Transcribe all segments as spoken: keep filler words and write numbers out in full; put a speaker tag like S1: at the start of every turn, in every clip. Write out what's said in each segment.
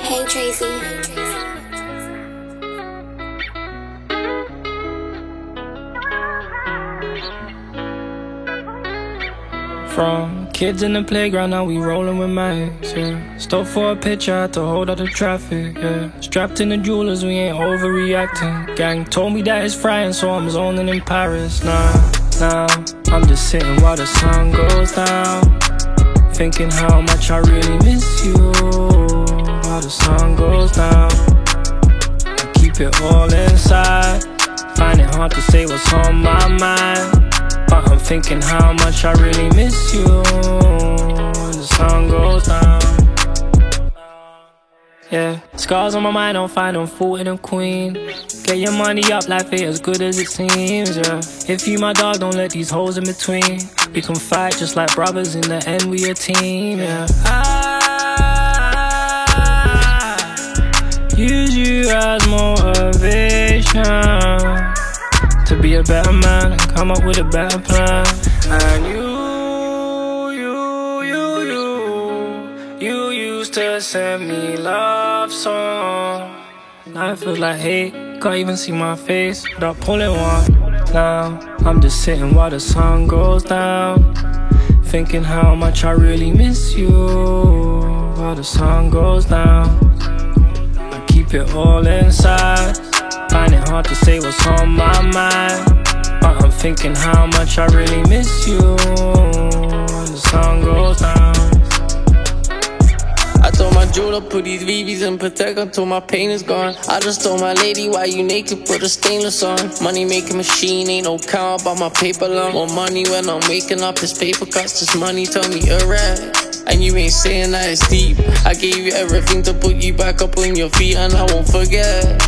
S1: Hey Tracy.
S2: From kids in the playground, now we rolling with mics, yeah. Stop for a picture, had to hold up the traffic, yeah. Strapped in the jewelers, we ain't overreacting. Gang told me that it's Friday, so I'm zoning in Paris. Nah, nah, I'm just sitting while the sun goes down, thinking how much I really miss you. While the sun goes down, I keep it all inside, find it hard to say what's on my mind, but I'm thinking how much I really miss you when the sun goes down. Yeah, scars on my mind, don't find them fault in the queen. Get your money up, life ain't as good as it seems, yeah. If you my dog, don't let these holes in between. We can fight just like brothers, in the end we a team, yeah. I use you as motivation to be a better man and come up with a better plan. And you, you, you, you, you used to send me love songs. Now it feels like hate, can't even see my face without pulling one. Now I'm just sitting while the sun goes down, thinking how much I really miss you while the sun goes down. I keep it all inside, find it hard to say what's on my mind, but I'm thinking how much I really miss you when the sun goes down.
S3: I told my jeweler put these V Vs in protect until my pain is gone. I just told my lady why you naked, put a stainless on. Money making machine, ain't no count about my paper long. More money when I'm waking up, this paper cuts, this money tell me a rap. And you ain't saying that it's deep. I gave you everything to put you back up on your feet, and I won't forget.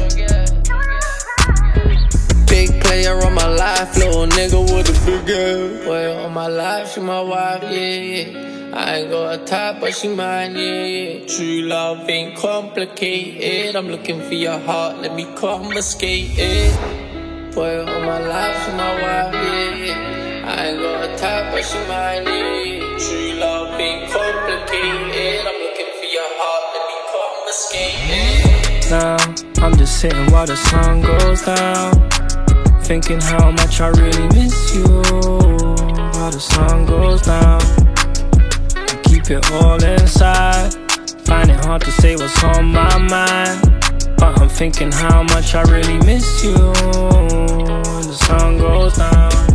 S3: Big player on my life, little nigga with a big ass. Boy, on my life, she my wife, yeah, yeah. I ain't got a type, but she mine, yeah, yeah. True love ain't complicated. I'm looking for your heart, let me confiscate it. Boy, on my life, she my wife, yeah, yeah. I ain't got a type, but she mine, yeah, yeah. True love ain't complicated. I'm looking for your heart, let me confiscate it.
S2: Now I'm just sitting while the sun goes down, thinking how much I really miss you while the sun goes down. I keep it all inside, find it hard to say what's on my mind, but I'm thinking how much I really miss you when the sun goes down.